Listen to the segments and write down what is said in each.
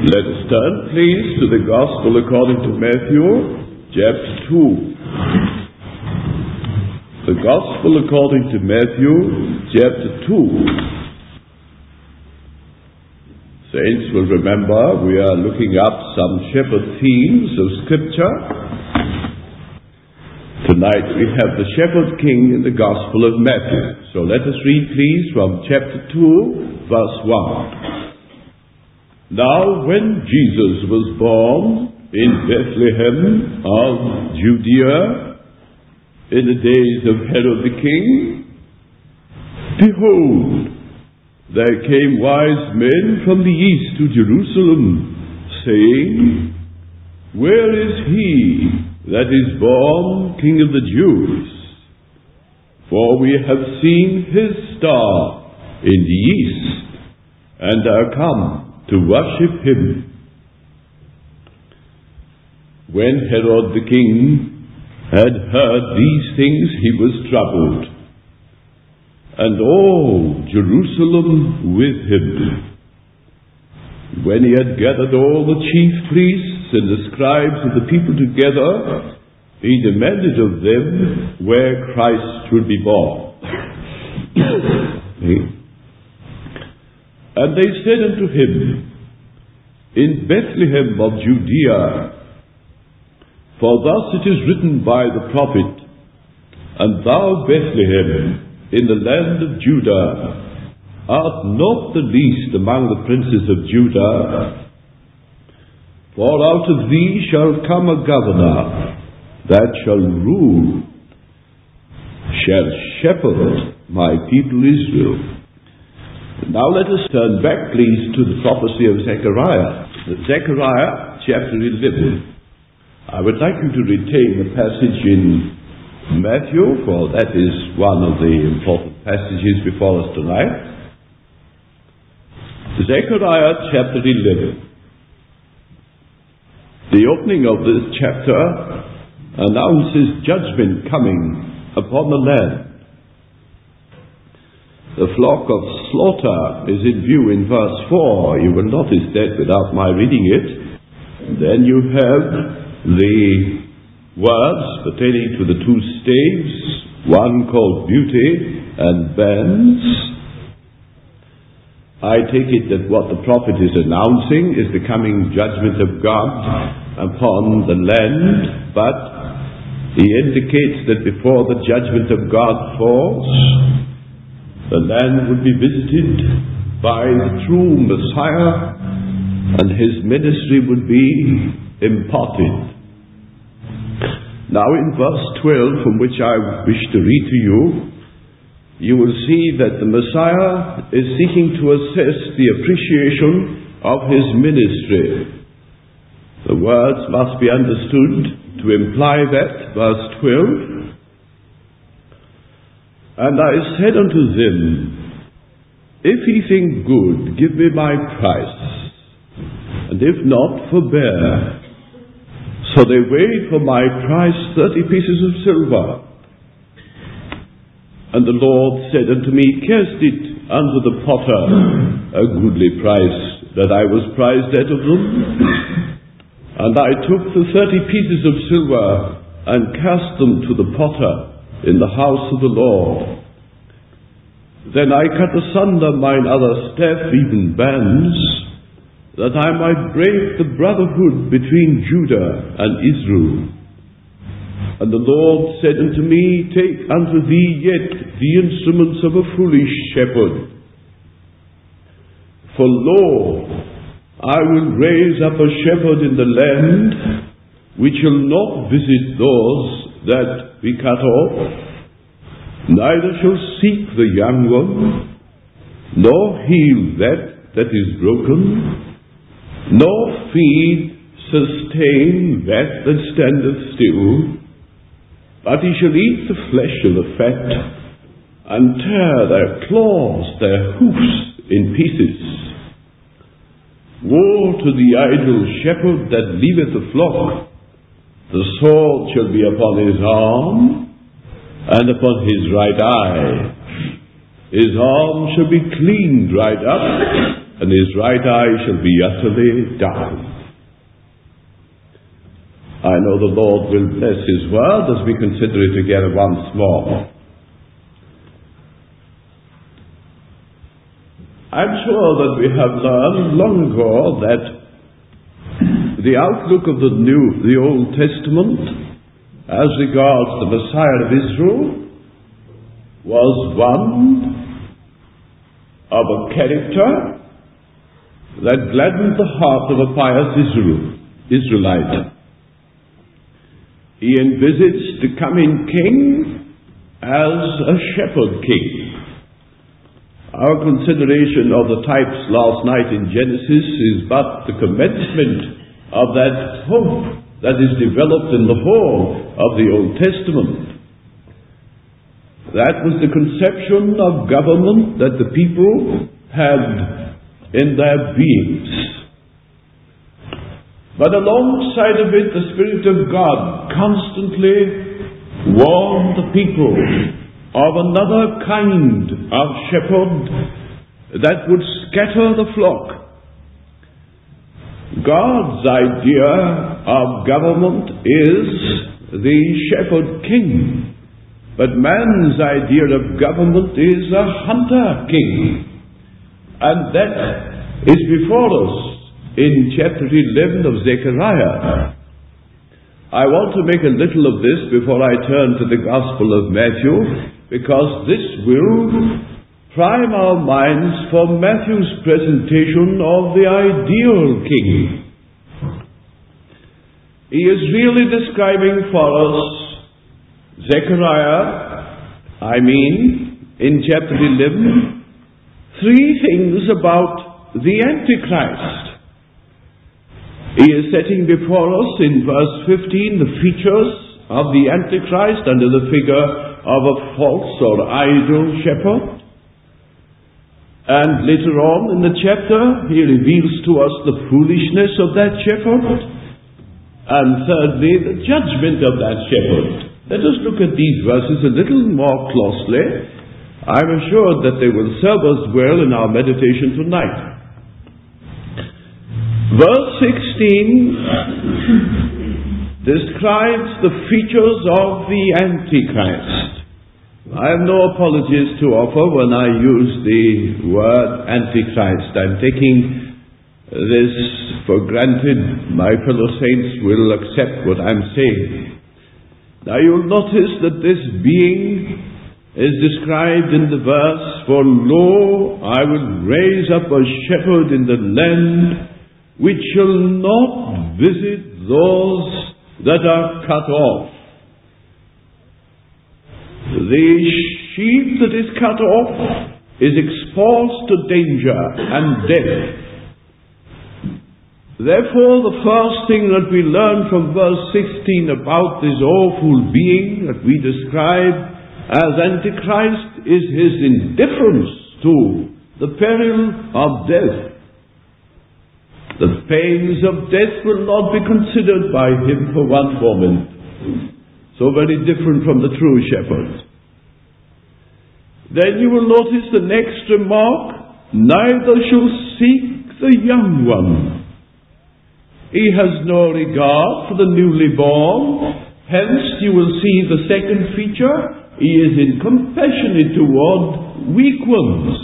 Let us turn, please, to the Gospel according to Matthew, chapter 2. The Gospel according to Matthew, chapter 2. Saints will remember we are looking up some shepherd themes of Scripture. Tonight we have the Shepherd King in the Gospel of Matthew. So let us read, please, from chapter 2, verse 1. Now, when Jesus was born in Bethlehem of Judea, in the days of Herod the king, behold, there came wise men from the east to Jerusalem, saying, Where is he that is born King of the Jews? For we have seen his star in the east, and are come to worship him. When Herod the king had heard these things, he was troubled, and all Jerusalem with him. When he had gathered all the chief priests and the scribes of the people together, he demanded of them where Christ should be born. And they said unto him, In Bethlehem of Judea, for thus it is written by the prophet, And thou, Bethlehem, in the land of Judah, art not the least among the princes of Judah, for out of thee shall come a governor that shall rule, shall shepherd my people Israel. Now let us turn back, please, to the prophecy of Zechariah. Zechariah chapter 11. I would like you to retain the passage in Matthew, for that is one of the important passages before us tonight. Zechariah chapter 11. The opening of this chapter announces judgment coming upon the land. The flock of slaughter is in view in verse 4. You will notice that without my reading it. Then you have the words pertaining to the two staves, one called beauty and bands. I take it that what the prophet is announcing is the coming judgment of God upon the land, but he indicates that before the judgment of God falls, the land would be visited by the true Messiah, and his ministry would be imparted. Now in verse 12, from which I wish to read to you, you will see that the Messiah is seeking to assess the appreciation of his ministry. The words must be understood to imply that, verse 12, And I said unto them, If ye think good, give me my price, and if not, forbear. So they weighed for my price 30 pieces of silver. And the Lord said unto me, Cast it unto the potter a goodly price, that I was prized out of them. And I took the 30 pieces of silver, and cast them to the potter in the house of the Lord. Then I cut asunder mine other staff, even bands, that I might break the brotherhood between Judah and Israel. And the Lord said unto me, Take unto thee yet the instruments of a foolish shepherd. For lo, I will raise up a shepherd in the land, which shall not visit those that be cut off, neither shall seek the young one, nor heal that is broken, nor feed, sustain that standeth still, but he shall eat the flesh of the fat, and tear their claws, their hoofs in pieces. Woe to the idle shepherd that leaveth the flock! The sword shall be upon his arm, and upon his right eye. His arm shall be clean dried up, and his right eye shall be utterly darkened. I know the Lord will bless his word as we consider it together once more. I'm sure that we have learned long ago that the outlook of the Old Testament as regards the Messiah of Israel was one of a character that gladdened the heart of a pious Israelite. He envisaged the coming king as a shepherd king. Our consideration of the types last night in Genesis is but the commencement of that hope that is developed in the whole of the Old Testament. That was the conception of government that the people had in their beings. But alongside of it, the Spirit of God constantly warned the people of another kind of shepherd that would scatter the flock. God's idea of government is the shepherd king, but man's idea of government is a hunter king. And that is before us in chapter 11 of Zechariah. I want to make a little of this before I turn to the Gospel of Matthew, because this will prime our minds for Matthew's presentation of the ideal king. He is really describing for us in chapter 11, three things about the Antichrist. He is setting before us in verse 15 the features of the Antichrist under the figure of a false or idol shepherd. And later on in the chapter, he reveals to us the foolishness of that shepherd. And thirdly, the judgment of that shepherd. Let us look at these verses a little more closely. I'm assured that they will serve us well in our meditation tonight. Verse 16 describes the features of the Antichrist. I have no apologies to offer when I use the word Antichrist. I'm taking this for granted. My fellow saints will accept what I'm saying. Now you'll notice that this being is described in the verse, "For lo, I will raise up a shepherd in the land which shall not visit those that are cut off." The sheep that is cut off is exposed to danger and death. Therefore, the first thing that we learn from verse 16 about this awful being that we describe as Antichrist is his indifference to the peril of death. The pains of death will not be considered by him for one moment. So very different from the true shepherd. Then you will notice the next remark, "Neither shall seek the young one." He has no regard for the newly born. Hence you will see the second feature, he is incompassionate toward weak ones.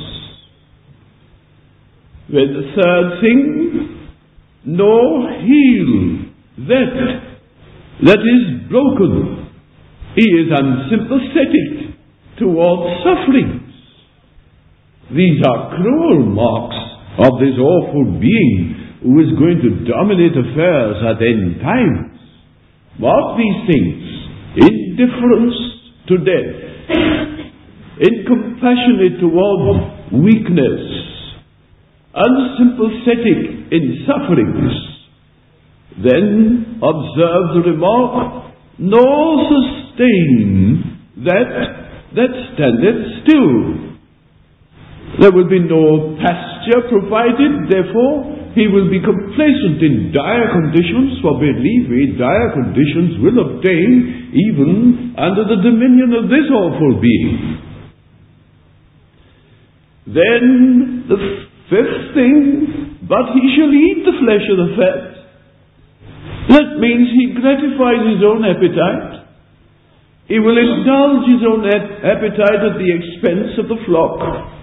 Then the third thing, "Nor heal that is broken." He is unsympathetic towards sufferings. These are cruel marks of this awful being who is going to dominate affairs at end times. Mark these things: indifference to death, incompassionate toward weakness, unsympathetic in sufferings. Then observe the remark, "Nor sustain that standeth still." There will be no pasture provided, therefore he will be complacent in dire conditions, for believe me, dire conditions will obtain even under the dominion of this awful being. Then the Fifth thing, but he shall eat the flesh of the fat. That means he gratifies his own appetite. He will indulge his own appetite at the expense of the flock.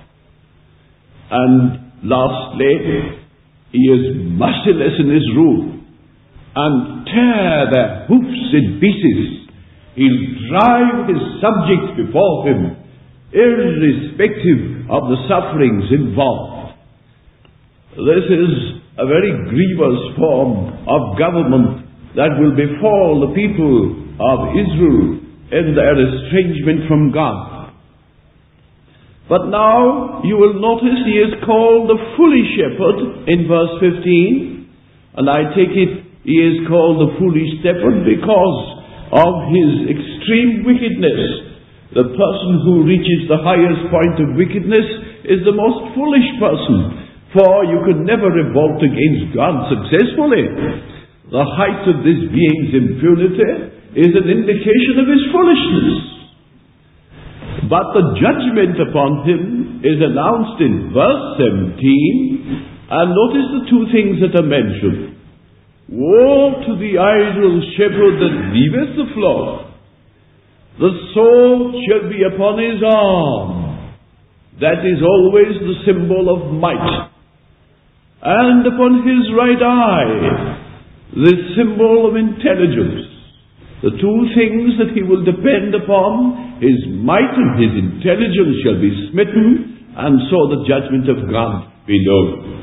And lastly, he is merciless in his rule and tear their hoofs in pieces. He'll drive his subjects before him, irrespective of the sufferings involved. This is a very grievous form of government that will befall the people of Israel in their estrangement from God. But now you will notice he is called the foolish shepherd in verse 15, and I take it he is called the foolish shepherd because of his extreme wickedness. The person who reaches the highest point of wickedness is the most foolish person, for you could never revolt against God successfully. The height of this being's impunity is an indication of his foolishness. But the judgment upon him is announced in verse 17, and notice the two things that are mentioned. Woe to the idle shepherd that leaveth the flock. The sword shall be upon his arm. That is always the symbol of might. And upon his right eye, the symbol of intelligence. The two things that he will depend upon, his might and his intelligence shall be smitten, and so the judgment of God be known.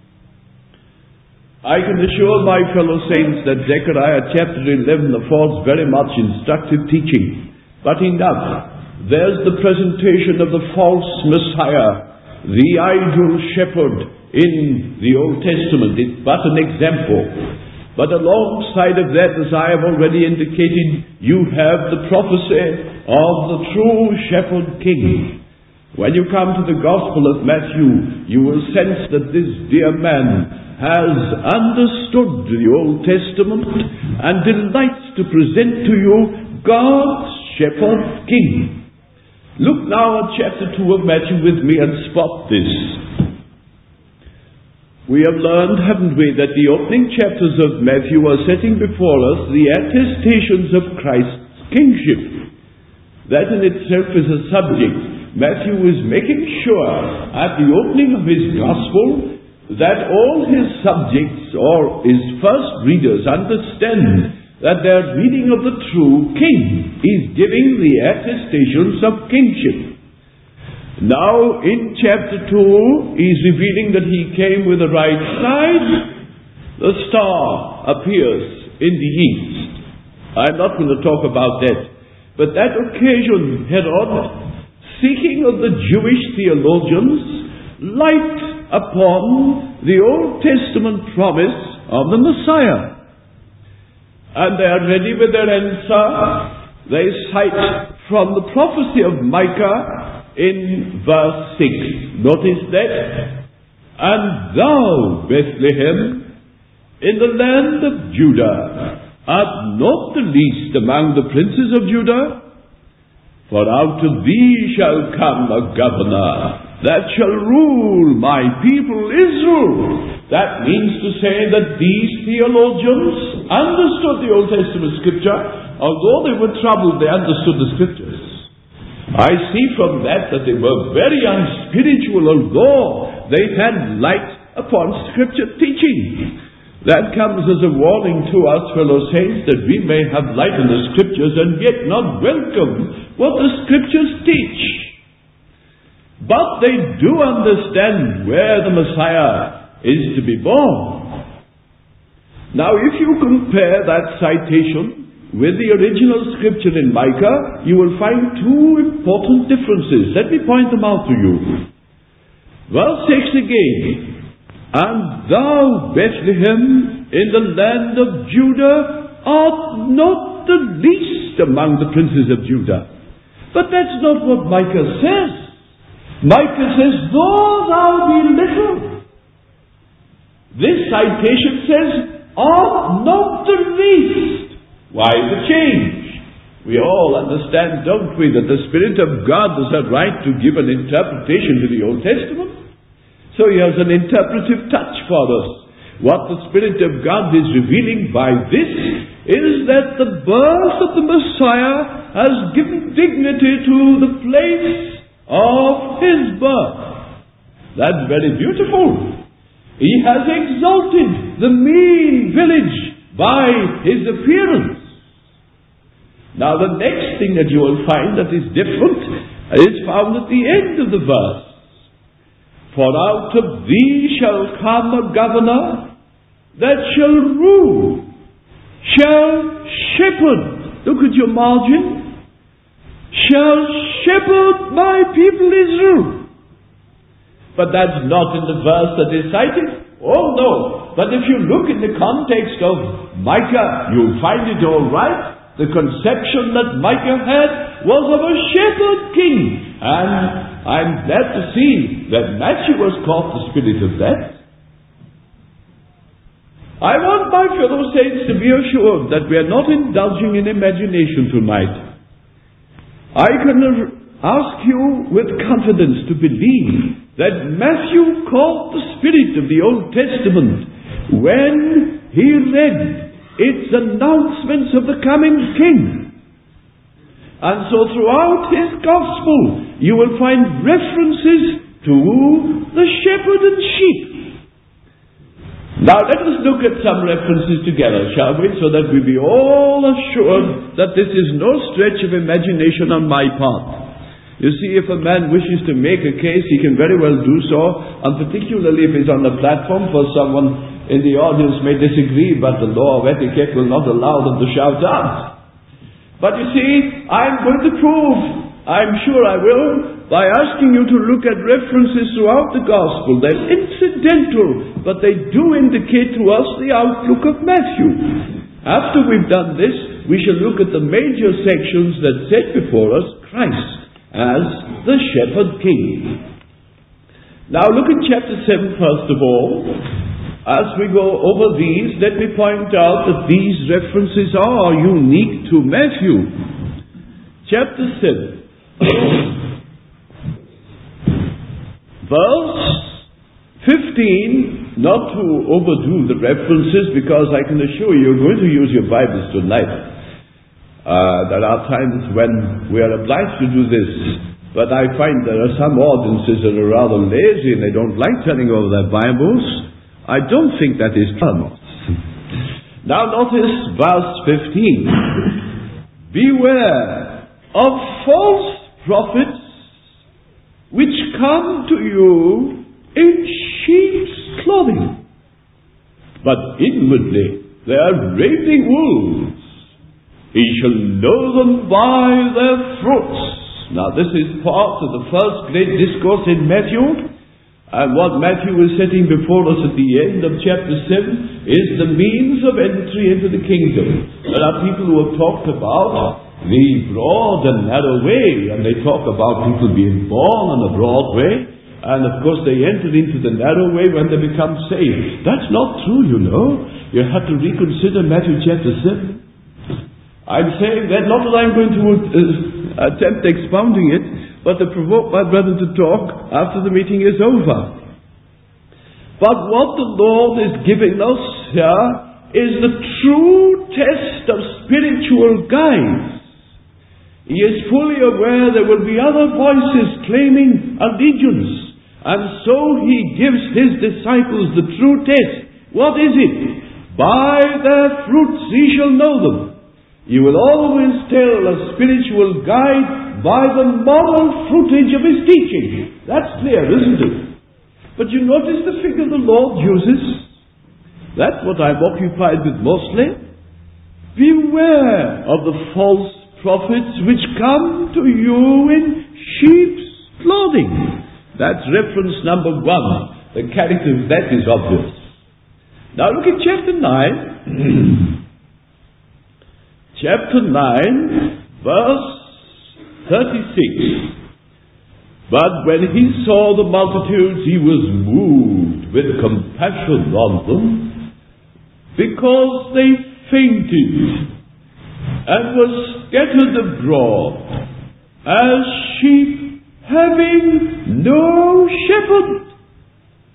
I can assure my fellow saints that Zechariah chapter 11 affords very much instructive teaching. But enough. There's the presentation of the false Messiah, the idle shepherd in the Old Testament. It's but an example. But alongside of that, as I have already indicated, you have the prophecy of the true shepherd king. When you come to the Gospel of Matthew, you will sense that this dear man has understood the Old Testament and delights to present to you God's shepherd king. Look now at chapter 2 of Matthew with me and spot this. We have learned, haven't we, that the opening chapters of Matthew are setting before us the attestations of Christ's kingship. That in itself is a subject. Matthew is making sure at the opening of his gospel that all his subjects or his first readers understand that their reading of the true king is giving the attestations of kingship. Now in chapter 2 he is revealing that he came with the right side. The star appears in the east. I'm not going to talk about that. But that occasion, Herod, seeking of the Jewish theologians light upon the Old Testament promise of the Messiah. And they are ready with their answer. They cite from the prophecy of Micah in verse 6. Notice that. And thou, Bethlehem, in the land of Judah, art not the least among the princes of Judah, for out of thee shall come a governor that shall rule my people Israel. That means to say that these theologians understood the Old Testament scripture. Although they were troubled, they understood the scriptures. I see from that they were very unspiritual, although they had light upon scripture teaching. That comes as a warning to us, fellow saints, that we may have light in the scriptures and yet not welcome what the scriptures teach. But they do understand where the Messiah is to be born. Now, if you compare that citation with the original scripture in Micah, you will find two important differences. Let me point them out to you. Verse 6 again. And thou, Bethlehem, in the land of Judah, art not the least among the princes of Judah. But that's not what Micah says. Micah says, though thou be little. This citation says, art not the least. Why the change? We all understand, don't we, that the Spirit of God does have right to give an interpretation to the Old Testament. So he has an interpretive touch for us. What the Spirit of God is revealing by this is that the birth of the Messiah has given dignity to the place of his birth. That's very beautiful. He has exalted the mean village by his appearance. Now the next thing that you will find that is different is found at the end of the verse. For out of thee shall come a governor that shall rule, shall shepherd. Look at your margin. Shall shepherd my people Israel. But that's not in the verse that is cited. Oh no. But if you look in the context of Micah, you'll find it all right. The conception that Micah had was of a shepherd king. And I'm glad to see that Matthew was caught the spirit of that. I want my fellow saints to be assured that we are not indulging in imagination tonight. I can ask you with confidence to believe that Matthew caught the spirit of the Old Testament when he read its announcements of the coming king. And so throughout his gospel you will find references to the shepherd and sheep. Now let us look at some references together, shall we, so that we be all assured that this is no stretch of imagination on my part. You see, if a man wishes to make a case, he can very well do so, and particularly if he's on the platform, for someone in the audience may disagree, but the law of etiquette will not allow them to shout out. But you see, I'm going to prove, I'm sure I will, by asking you to look at references throughout the Gospel. They're incidental, but they do indicate to us the outlook of Matthew. After we've done this, we shall look at the major sections that set before us Christ as the shepherd king. Now look at chapter 7 first of all. As we go over these, let me point out that these references are unique to Matthew. Chapter 7. Verse 15, not to overdo the references, because I can assure you, you're going to use your Bibles tonight. There are times when we are obliged to do this, but I find there are some audiences that are rather lazy and they don't like turning over their Bibles. I don't think that is true. Now notice verse 15. Beware of false prophets which come to you in sheep's clothing, but inwardly they are ravening wolves. Ye shall know them by their fruits. Now this is part of the first great discourse in Matthew. And what Matthew is setting before us at the end of chapter 7 is the means of entry into the kingdom. There are people who have talked about the broad and narrow way, and they talk about people being born on a broad way, and of course they enter into the narrow way when they become saved. That's not true, you know. You have to reconsider Matthew chapter 7. I'm saying that not that I'm going to attempt expounding it, but to provoke my brethren to talk after the meeting is over. But what the Lord is giving us here is the true test of spiritual guides. He is fully aware there will be other voices claiming allegiance, and so He gives His disciples the true test. What is it? By their fruits ye shall know them. You will always tell a spiritual guide by the moral fruitage of his teaching. That's clear, isn't it? But you notice the figure the Lord uses? That's what I'm occupied with mostly. Beware of the false prophets which come to you in sheep's clothing. That's reference number 1. The character of that is obvious. Now look at chapter 9. Chapter 9, verse 36. But when he saw the multitudes, he was moved with compassion on them, because they fainted and were scattered abroad as sheep having no shepherd.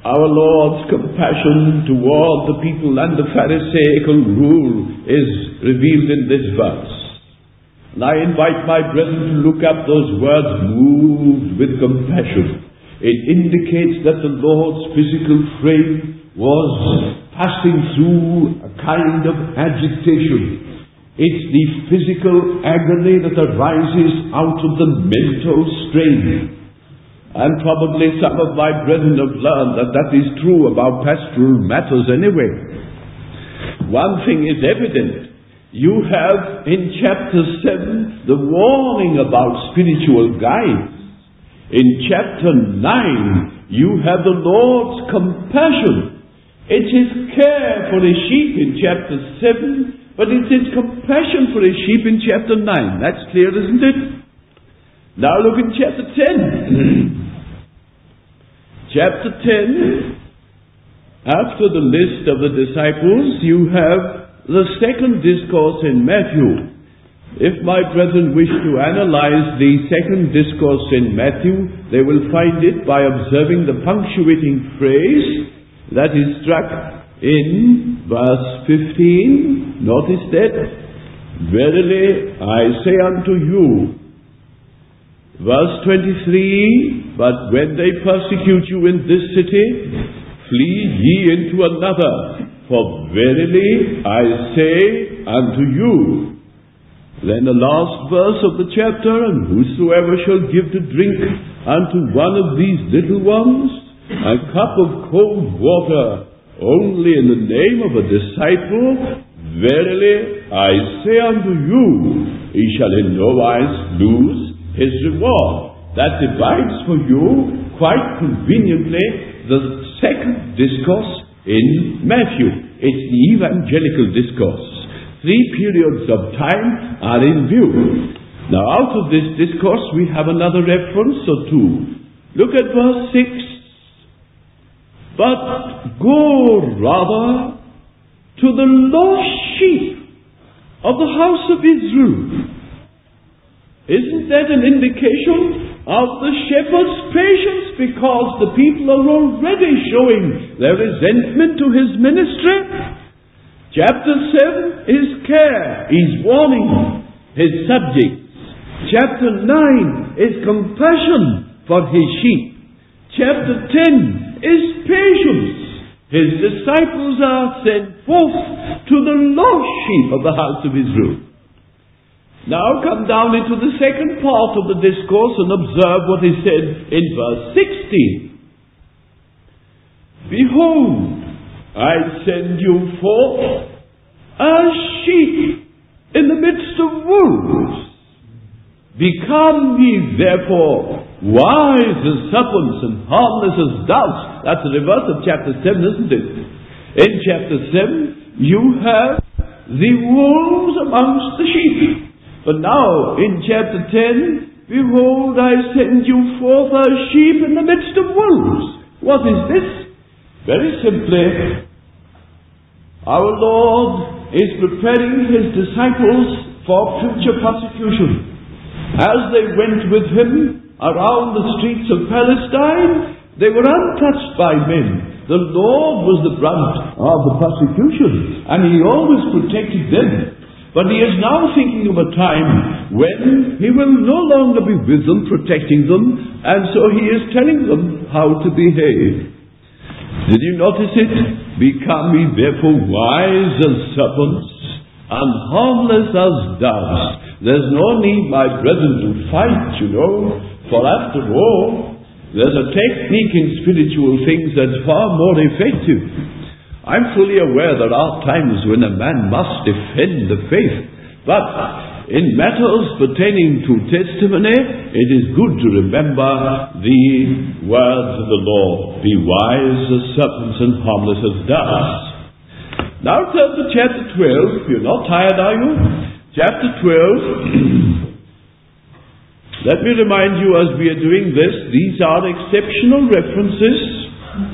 Our Lord's compassion toward the people and the Pharisaical rule is revealed in this verse. And I invite my brethren to look up those words, moved with compassion. It indicates that the Lord's physical frame was passing through a kind of agitation. It's the physical agony that arises out of the mental strain. And probably some of my brethren have learned that that is true about pastoral matters anyway. One thing is evident. You have in chapter 7 the warning about spiritual guides. In chapter 9 you have the Lord's compassion. It's His care for His sheep in chapter 7, but it's His compassion for His sheep in chapter 9. That's clear, isn't it? Now look in chapter 10. Chapter 10, after the list of the disciples, you have the second discourse in Matthew. If my brethren wish to analyze the second discourse in Matthew, they will find it by observing the punctuating phrase that is struck in verse 15. Notice that. Verily I say unto you. Verse 23, but when they persecute you in this city, flee ye into another. For verily I say unto you. Then the last verse of the chapter, and whosoever shall give to drink unto one of these little ones a cup of cold water only in the name of a disciple, verily I say unto you, he shall in no wise lose his reward. That divides for you quite conveniently the second discourse in Matthew. It's the evangelical discourse. 3 periods of time are in view. Now out of this discourse we have another reference or two. Look at verse 6. But go rather to the lost sheep of the house of Israel. Isn't that an indication of the shepherd's patience? Because the people are already showing their resentment to his ministry. Chapter 7 is care. He's warning his subjects. Chapter 9 is compassion for his sheep. Chapter 10 is patience. His disciples are sent forth to the lost sheep of the house of Israel. Now come down into the second part of the discourse and observe what is said in verse 16. Behold, I send you forth as sheep in the midst of wolves. Become ye therefore wise as serpents and harmless as doves. That's the reverse of chapter 7, isn't it? In chapter 7, you have the wolves amongst the sheep. But now, in chapter 10, behold, I send you forth as sheep in the midst of wolves. What is this? Very simply, our Lord is preparing His disciples for future persecution. As they went with Him around the streets of Palestine, they were untouched by men. The Lord was the brunt of the persecution, and He always protected them. But He is now thinking of a time when He will no longer be with them, protecting them, and so He is telling them how to behave. Did you notice it? Become ye therefore wise as serpents and harmless as doves. There's no need, my brethren, to fight, for after all, there's a technique in spiritual things that's far more effective. I'm fully aware there are times when a man must defend the faith. But in matters pertaining to testimony, it is good to remember the words of the Lord. Be wise as serpents and harmless as doves. Now turn to chapter 12. You're not tired, are you? Chapter 12. Let me remind you as we are doing this, these are exceptional references.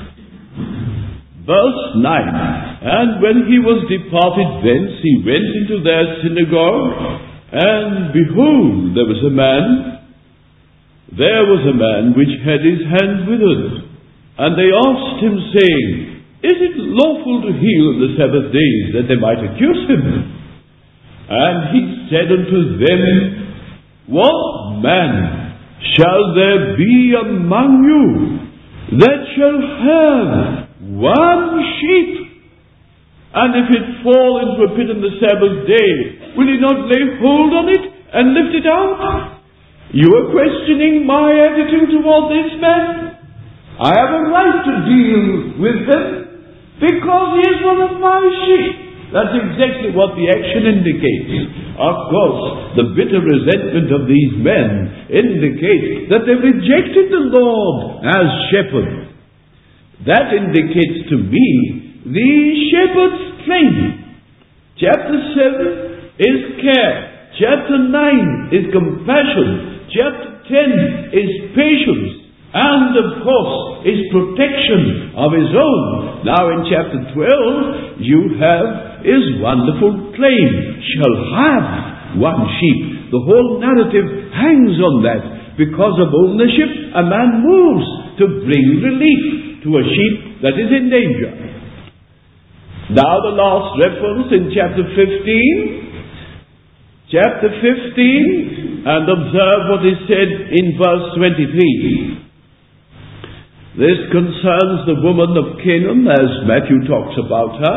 Verse 9, and when he was departed thence, he went into their synagogue, and behold, there was a man which had his hand withered. And they asked him, saying, Is it lawful to heal on the Sabbath days, that they might accuse him? And he said unto them, What man shall there be among you that shall have one sheep? And if it fall into a pit on the Sabbath day, will he not lay hold on it and lift it out? You are questioning my attitude toward this man. I have a right to deal with him because he is one of my sheep. That's exactly what the action indicates. Of course, the bitter resentment of these men indicates that they rejected the Lord as shepherd. That indicates to me the shepherd's training. Chapter 7 is care. Chapter 9 is compassion. Chapter 10 is patience. And of course, is protection of his own. Now in chapter 12, you have his wonderful claim, shall have one sheep. The whole narrative hangs on that. Because of ownership, a man moves to bring relief to a sheep that is in danger. Now the last reference in chapter 15. Chapter 15, and observe what is said in verse 23. This concerns the woman of Canaan, as Matthew talks about her.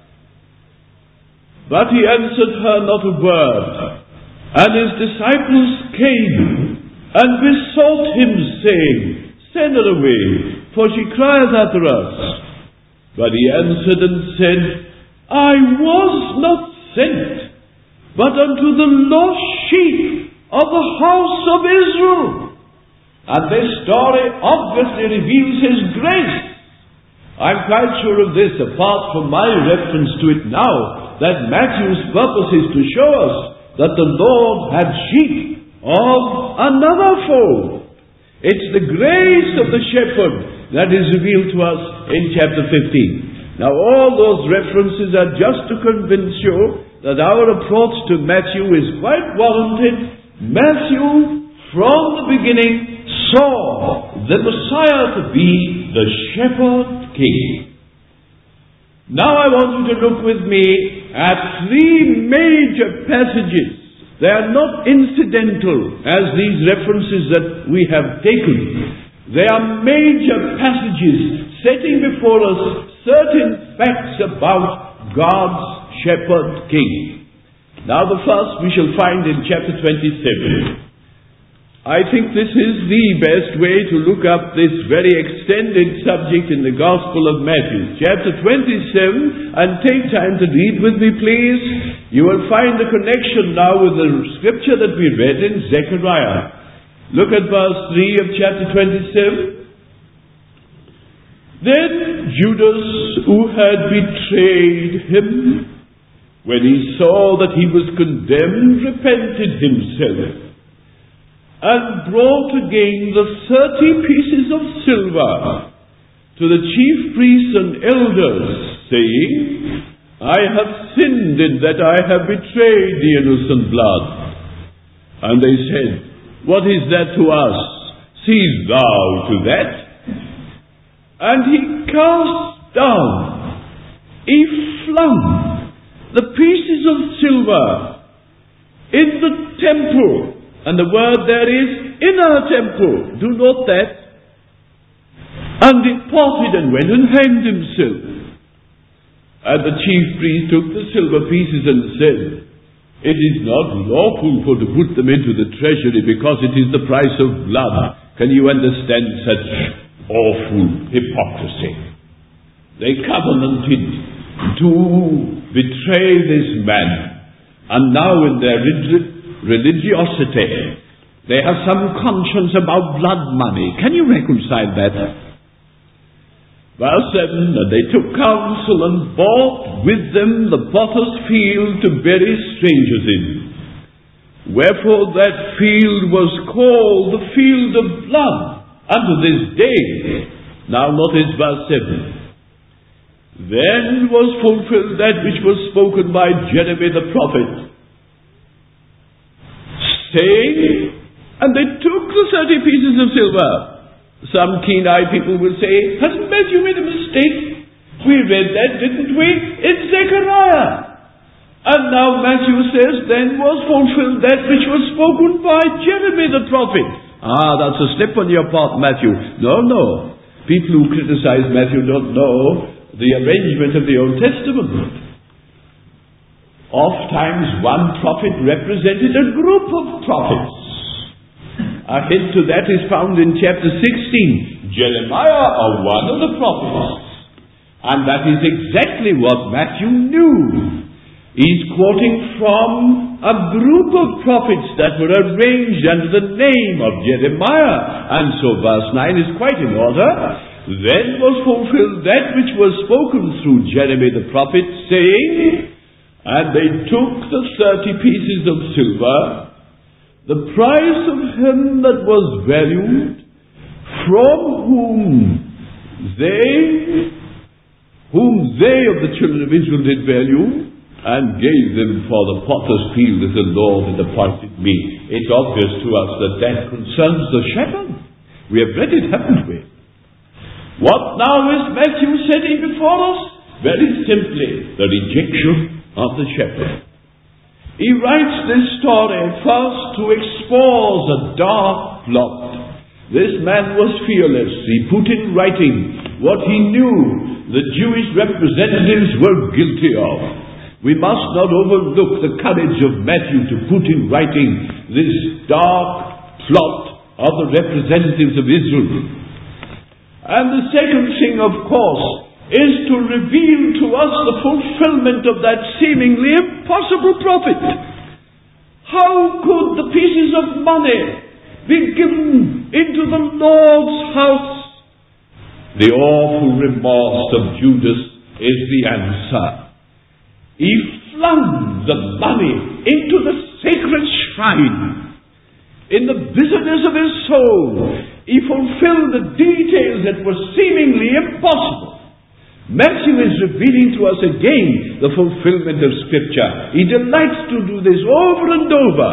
But he answered her not a word. And his disciples came and besought him, saying, Send her away, for she crieth after us. But he answered and said, I was not sent, but unto the lost sheep of the house of Israel. And this story obviously reveals his grace. I'm quite sure of this, apart from my reference to it now, that Matthew's purpose is to show us that the Lord had sheep of another fold. It's the grace of the shepherd that is revealed to us in chapter 15. Now all those references are just to convince you that our approach to Matthew is quite warranted. Matthew, from the beginning, saw the Messiah to be the shepherd king. Now I want you to look with me at three major passages. They are not incidental as these references that we have taken. They are major passages setting before us certain facts about God's shepherd king. Now the first we shall find in chapter 27. I think this is the best way to look up this very extended subject in the Gospel of Matthew. Chapter 27, and take time to read with me, please. You will find the connection now with the scripture that we read in Zechariah. Look at verse 3 of chapter 27. Then Judas, who had betrayed him, when he saw that he was condemned, repented himself, and brought again the 30 pieces of silver to the chief priests and elders, saying, I have sinned in that I have betrayed the innocent blood. And they said, What is that to us? Seest thou to that? And he cast down, he flung the pieces of silver in the temple. And the word there is inner temple. Do note that. And departed and went and hanged himself. And the chief priest took the silver pieces and said, It is not lawful for to put them into the treasury, because it is the price of blood. Can you understand such awful hypocrisy? They covenanted to betray this man. And now in their religiosity, they have some conscience about blood money. Can you reconcile that? Verse 7, and they took counsel and bought with them the potter's field to bury strangers in. Wherefore that field was called the field of blood unto this day. Now notice verse 7. Then was fulfilled that which was spoken by Jeremiah the prophet, saying, and they took the 30 pieces of silver Some keen-eyed people will say, hasn't Matthew made a mistake? We read that, didn't we? It's Zechariah. And now Matthew says, then was fulfilled that which was spoken by Jeremy the prophet. That's a slip on your part, Matthew. No. People who criticize Matthew don't know the arrangement of the Old Testament. Oft times one prophet represented a group of prophets. A hint to that is found in chapter 16. Jeremiah, one of the prophets. And that is exactly what Matthew knew. He's quoting from a group of prophets that were arranged under the name of Jeremiah. And so verse 9 is quite in order. Then was fulfilled that which was spoken through Jeremy the prophet, saying, and they took the 30 pieces of silver, the price of him that was valued, from whom they of the children of Israel did value, and gave them for the potter's field as the Lord had appointed me. It's obvious to us that concerns the shepherd. We have read it, haven't we? What now is Matthew setting before us? Very simply, the rejection of the shepherd. He writes this story first to expose a dark plot. This man was fearless. He put in writing what he knew the Jewish representatives were guilty of. We must not overlook the courage of Matthew to put in writing this dark plot of the representatives of Israel. And the second thing, of course, is to reveal to us the fulfillment of that seemingly impossible prophet. How could the pieces of money be given into the Lord's house? The awful remorse of Judas is the answer. He flung the money into the sacred shrine. In the bitterness of his soul, he fulfilled the details that were seemingly impossible. Matthew is revealing to us again the fulfillment of Scripture. He delights to do this over and over.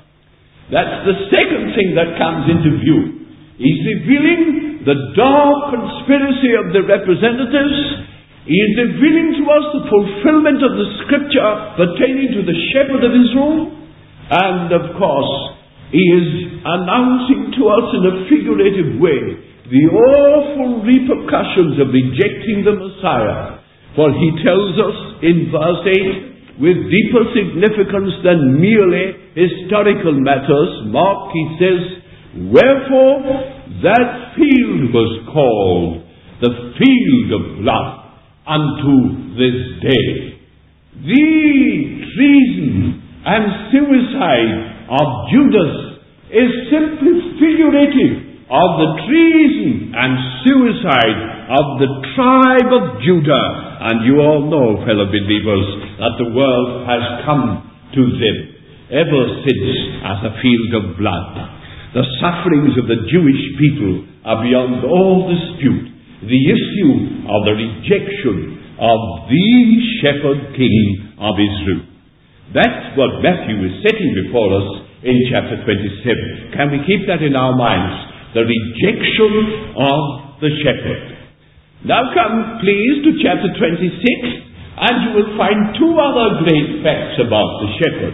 That's the second thing that comes into view. He's revealing the dark conspiracy of the representatives. He is revealing to us the fulfillment of the Scripture pertaining to the shepherd of Israel. And of course, he is announcing to us in a figurative way the awful repercussions of rejecting the Messiah. For he tells us in verse 8, with deeper significance than merely historical matters, Mark, he says, wherefore that field was called the field of blood unto this day. The treason and suicide of Judas is simply figurative of the treason and suicide of the tribe of Judah. And you all know, fellow believers, that the world has come to them ever since as a field of blood. The sufferings of the Jewish people are beyond all dispute. The issue of the rejection of the shepherd king of Israel. That's what Matthew is setting before us in chapter 27. Can we keep that in our minds? The rejection of the shepherd. Now come, please, to chapter 26, and you will find two other great facts about the shepherd.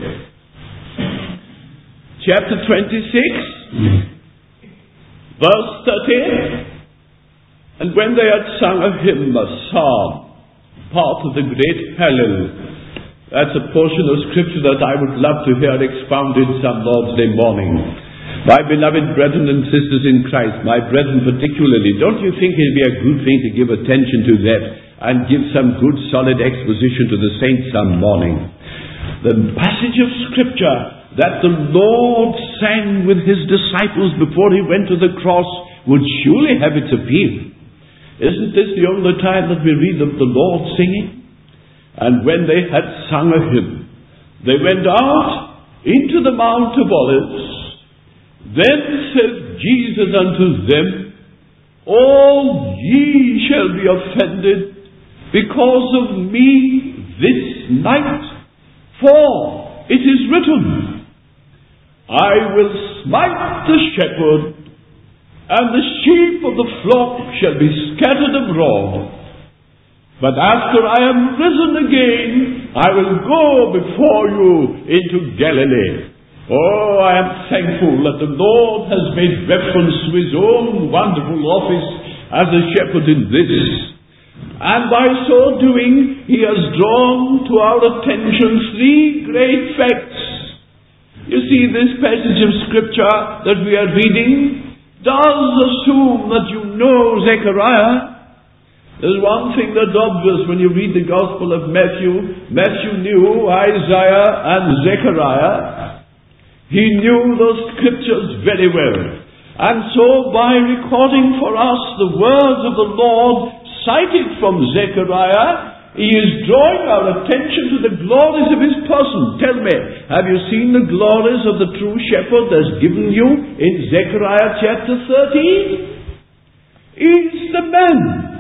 Chapter 26, verse 13. And when they had sung a hymn, a psalm, part of the great Hallel, that's a portion of Scripture that I would love to hear expounded some Lord's Day morning. My beloved brethren and sisters in Christ, my brethren particularly, don't you think it would be a good thing to give attention to that and give some good solid exposition to the saints some morning? The passage of Scripture that the Lord sang with His disciples before He went to the cross would surely have its appeal. Isn't this the only time that we read of the Lord singing? And when they had sung a hymn, they went out into the Mount of Olives. Then said Jesus unto them, all ye shall be offended because of me this night. For it is written, I will smite the shepherd, and the sheep of the flock shall be scattered abroad. But after I am risen again, I will go before you into Galilee. Oh, I am thankful that the Lord has made reference to His own wonderful office as a shepherd in this. And by so doing, He has drawn to our attention three great facts. You see, this passage of Scripture that we are reading does assume that you know Zechariah. There's one thing that's obvious when you read the Gospel of Matthew. Matthew knew Isaiah and Zechariah. He knew those Scriptures very well. And so by recording for us the words of the Lord cited from Zechariah, he is drawing our attention to the glories of His person. Tell me, have you seen the glories of the true shepherd that's given you in Zechariah chapter 13? He's the man.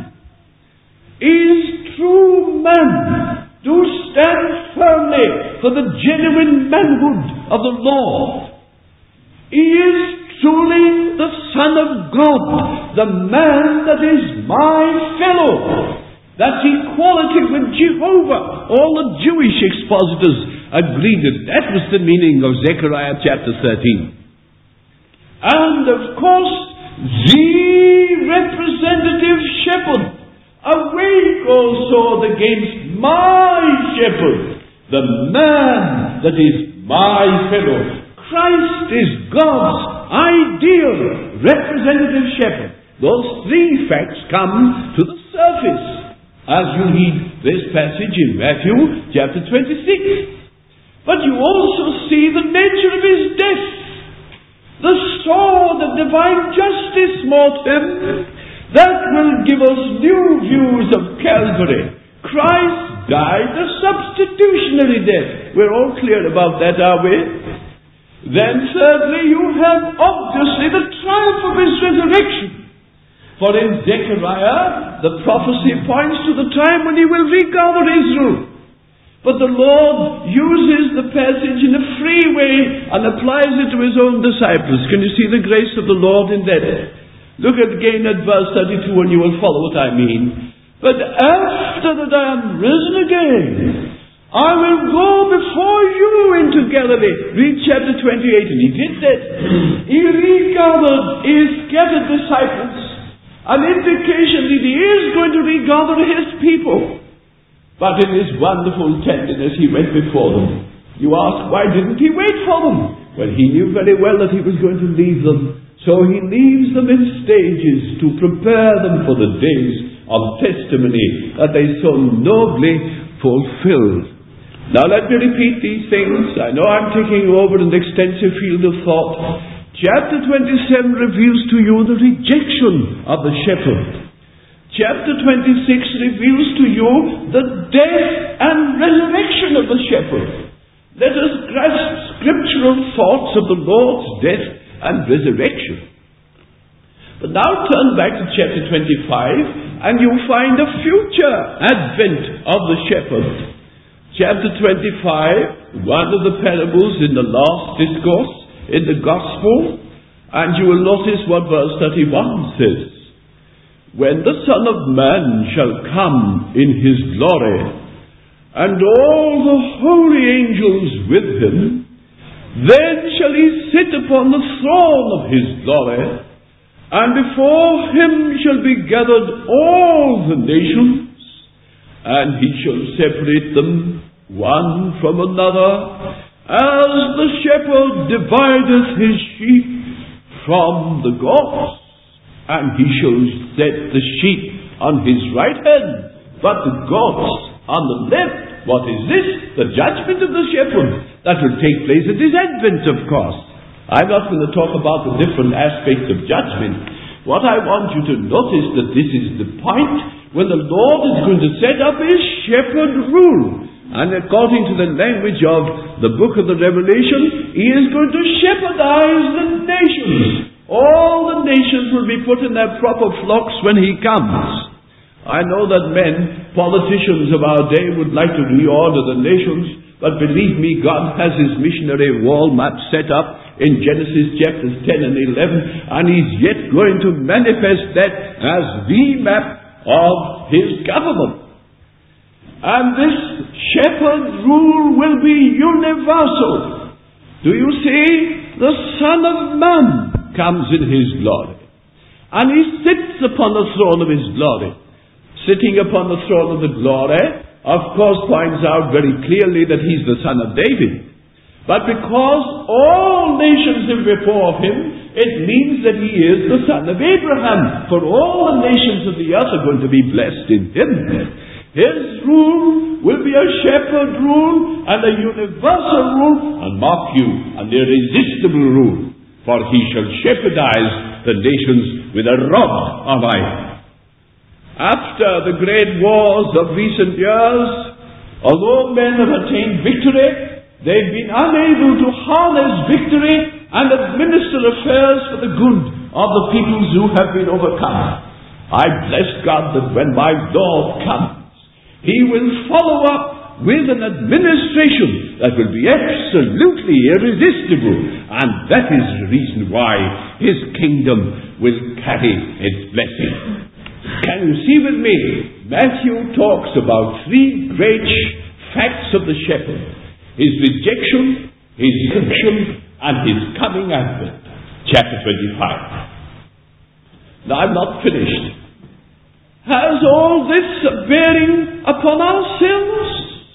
He's true man. Do stand firmly for the genuine manhood of the Lord. He is truly the Son of God, the man that is my fellow. That's equality with Jehovah. All the Jewish expositors agreed that that was the meaning of Zechariah chapter 13. And of course, the representative shepherd, awake also against my shepherd, the man that is my fellow. Christ is God's ideal representative shepherd. Those three facts come to the surface as you read this passage in Matthew chapter 26. But you also see the nature of His death. The sword of divine justice smote Him. That will give us new views of Calvary. Christ died a substitutionary death. We're all clear about that, are we? Then thirdly, you have obviously the triumph of His resurrection. For in Zechariah, the prophecy points to the time when He will regather Israel. But the Lord uses the passage in a free way and applies it to His own disciples. Can you see the grace of the Lord in that? Look again at verse 32 and you will follow what I mean. But after that I am risen again, I will go before you into Galilee. Read chapter 28, and He did that. He regathered His scattered disciples. An indication that He is going to regather His people. But in His wonderful tenderness, He went before them. You ask, why didn't He wait for them? Well, He knew very well that He was going to leave them. So He leaves them in stages to prepare them for the days of testimony that they so nobly fulfilled. Now let me repeat these things. I know I'm taking over an extensive field of thought. Chapter 27 reveals to you the rejection of the shepherd. Chapter 26 reveals to you the death and resurrection of the shepherd. Let us grasp scriptural thoughts of the Lord's death and resurrection. But now turn back to chapter 25 and you'll find a future advent of the shepherd. Chapter 25, one of the parables in the last discourse in the gospel, and you will notice what verse 31 says. When the Son of Man shall come in His glory, and all the holy angels with Him, then shall He sit upon the throne of His glory, and before Him shall be gathered all the nations, and He shall separate them one from another, as the shepherd divideth his sheep from the goats. And He shall set the sheep on His right hand, but the goats on the left. What is this? The judgment of the shepherd. That will take place at His advent, of course. I'm not going to talk about the different aspects of judgment. What I want you to notice that this is the point when the Lord is going to set up His shepherd rule. And according to the language of the book of the Revelation, He is going to shepherdize the nations. All the nations will be put in their proper flocks when He comes. I know that men, politicians of our day, would like to reorder the nations, but believe me, God has His missionary wall map set up, in Genesis chapters 10 and 11, and He's yet going to manifest that as the map of His government. And this shepherd rule will be universal. Do you see? The Son of Man comes in His glory, and He sits upon the throne of His glory. Sitting upon the throne of the glory, of course, points out very clearly that He's the Son of David. But because all nations are before Him, it means that He is the Son of Abraham. For all the nations of the earth are going to be blessed in Him. His rule will be a shepherd rule and a universal rule, and mark you, an irresistible rule. For He shall shepherdize the nations with a rod of iron. After the great wars of recent years, although men have attained victory, they've been unable to harness victory and administer affairs for the good of the peoples who have been overcome. I bless God that when my Lord comes, He will follow up with an administration that will be absolutely irresistible, and that is the reason why His kingdom will carry its blessing. Can you see with me? Matthew talks about three great facts of the shepherd: His rejection, His redemption, and His coming advent. Chapter 25. Now I'm not finished. Has all this a bearing upon ourselves?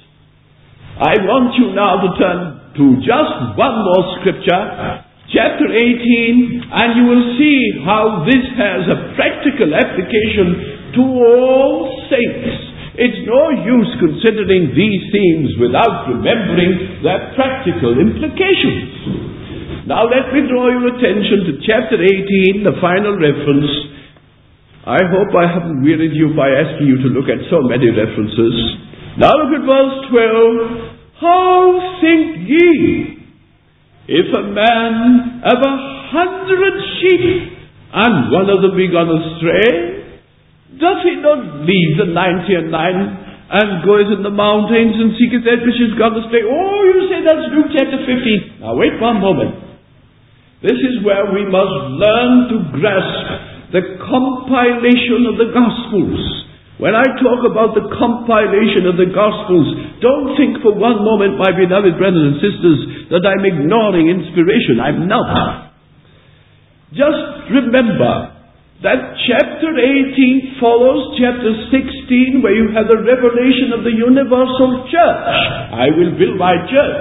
I want you now to turn to just one more scripture, chapter 18, and you will see how this has a practical application to all saints. It's no use considering these themes without remembering their practical implications. Now let me draw your attention to chapter 18, the final reference. I hope I haven't wearied you by asking you to look at so many references. Now look at verse 12. How think ye, if a man have 100 sheep, and one of them be gone astray, doth he not leave the 99 and goeth in the mountains and seeketh that which is gone astray? Oh, you say that's Luke chapter 15. Now wait one moment. This is where we must learn to grasp the compilation of the Gospels. When I talk about the compilation of the Gospels, don't think for one moment, my beloved brothers and sisters, that I'm ignoring inspiration. I'm not. Just remember that chapter 18 follows chapter 16, where you have the revelation of the universal church. I will build my church.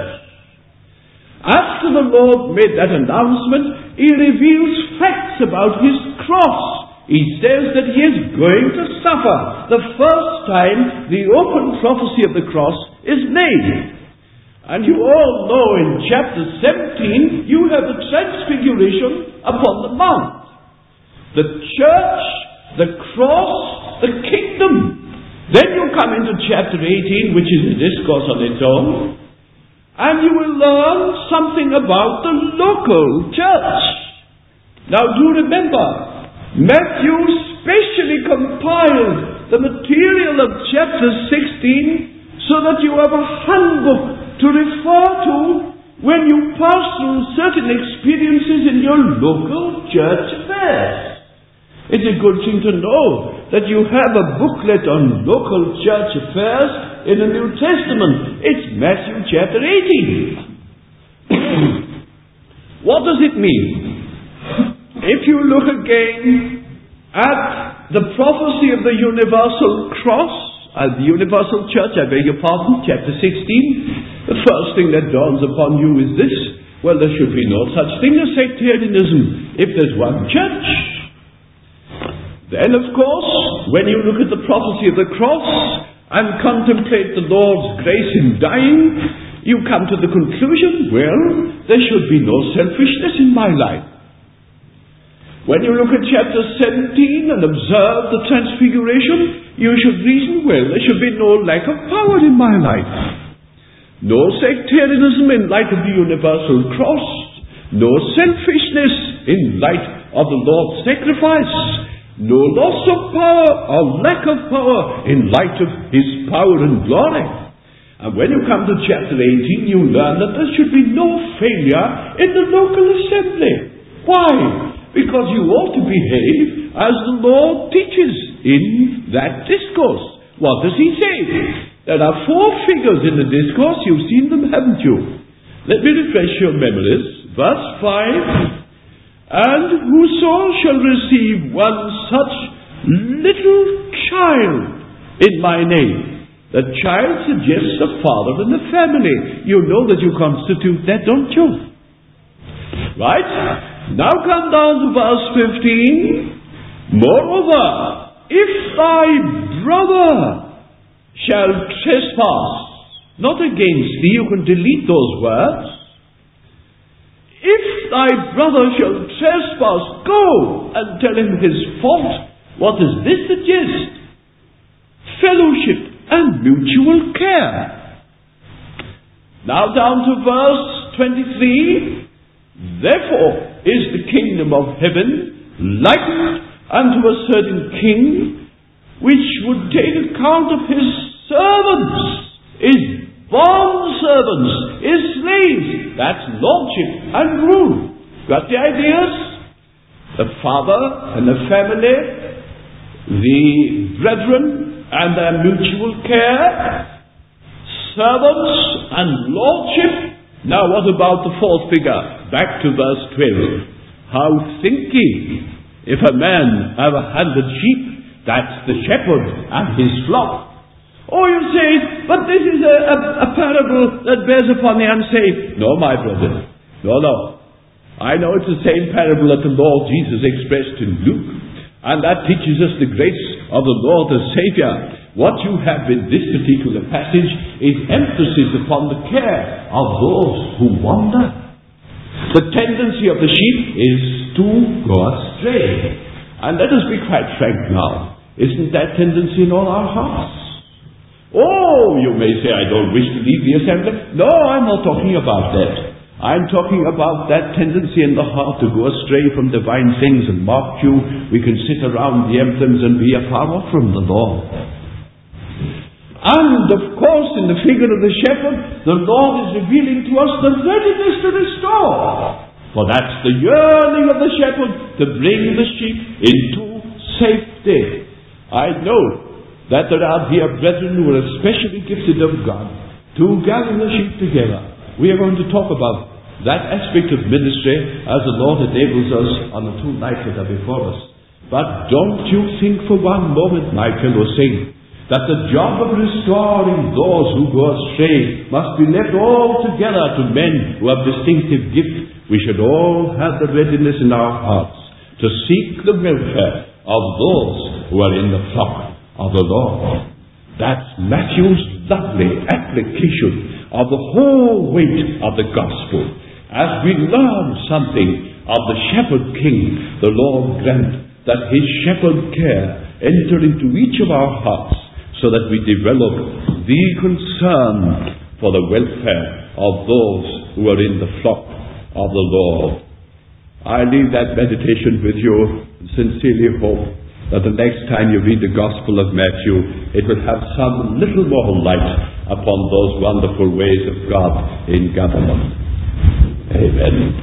After the Lord made that announcement, He reveals facts about His cross. He says that He is going to suffer. The first time the open prophecy of the cross is made. And you all know in chapter 17, you have the transfiguration upon the mount. The church, the cross, the kingdom. Then you come into chapter 18, which is a discourse on its own, and you will learn something about the local church. Now do remember, Matthew specially compiled the material of chapter 16 so that you have a handbook to refer to when you pass through certain experiences in your local church affairs. It's a good thing to know that you have a booklet on local church affairs in the New Testament. It's Matthew chapter 18. What does it mean? If you look again at the prophecy of the universal cross, the universal church, I beg your pardon, chapter 16, the first thing that dawns upon you is this: well, there should be no such thing as sectarianism if there's one church. Then, of course, when you look at the prophecy of the cross and contemplate the Lord's grace in dying, you come to the conclusion, well, there should be no selfishness in my life. When you look at chapter 17 and observe the transfiguration, you should reason, well, there should be no lack of power in my life. No sectarianism in light of the universal cross. No selfishness in light of the Lord's sacrifice. No loss of power or lack of power in light of His power and glory. And when you come to chapter 18, you learn that there should be no failure in the local assembly. Why? Because you ought to behave as the Lord teaches in that discourse. What does he say? There are 4 figures in the discourse. You've seen them, haven't you? Let me refresh your memories. Verse 5. And whoso shall receive one such little child in my name. The child suggests a father and a family. You know that you constitute that, don't you? Right? Now come down to verse 15. Moreover, if thy brother shall trespass, not against thee, you can delete those words. If thy brother shall trespass, go and tell him his fault. What does this suggest? Fellowship and mutual care. Now down to verse 23. Therefore is the kingdom of heaven likened unto a certain king, which would take account of his servants, his bondservants, his slaves. That's lordship and rule. Got the ideas? The father and the family, the brethren, and their mutual care, servants and lordship. Now what about the 4th figure? Back to verse 12. How think ye, if a man have 100 sheep, that's the shepherd and his flock. Oh, you say, but this is a parable that bears upon the unsaved. No, my brother. No. I know it's the same parable that the Lord Jesus expressed in Luke. And that teaches us the grace of the Lord as Saviour. What you have in this particular passage is emphasis upon the care of those who wander. The tendency of the sheep is to go astray. And let us be quite frank now. Isn't that tendency in all our hearts? Oh, you may say, I don't wish to leave the assembly. No, I'm not talking about that. I'm talking about that tendency in the heart to go astray from divine things. And mark you, we can sit around the emblems and be afar off from the Lord. And of course, in the figure of the shepherd, the Lord is revealing to us the readiness to restore. For that's the yearning of the shepherd, to bring the sheep into safety. I know that there are dear brethren who are especially gifted of God to gather the sheep together. We are going to talk about that aspect of ministry as the Lord enables us on the 2 nights that are before us. But don't you think for one moment, my fellow saint, that the job of restoring those who go astray must be left altogether to men who have distinctive gifts. We should all have the readiness in our hearts to seek the welfare of those who are in the flock of the Lord. That's Matthew's lovely application of the whole weight of the gospel. As we learn something of the shepherd king, the Lord grant that his shepherd care enter into each of our hearts, so that we develop the concern for the welfare of those who are in the flock of the Lord. I leave that meditation with you and sincerely hope that the next time you read the Gospel of Matthew, it will have some little more light upon those wonderful ways of God in government. Amen.